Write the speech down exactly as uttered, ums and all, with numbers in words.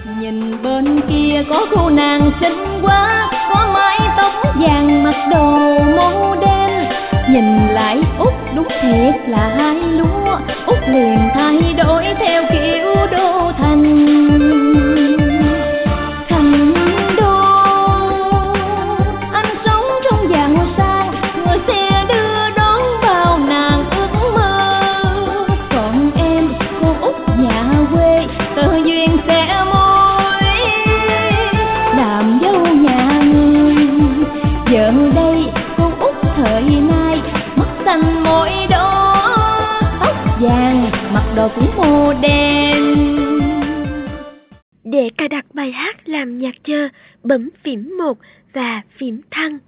Nhìn bên kia có cô nàng xinh quá, có mái tóc vàng mặc đồ màu đen. Nhìn lại Út đúng thiệt là hai lúa, Út liền thay đổi theo kiểu đô thành. Thành đô, anh sống trong giàu sang, ngựa xe đưa đón bao nàng ước mơ. Còn em, cô Út nhà quê, tơ duyên sẽ mối làm dâu nhà người. Giờ đây cô Út thời nay, mắt xanh môi đỏ, tóc vàng, mặc đồ cũng màu đen. Để cài đặt bài hát làm nhạc chờ, bấm phím một và phím thăng.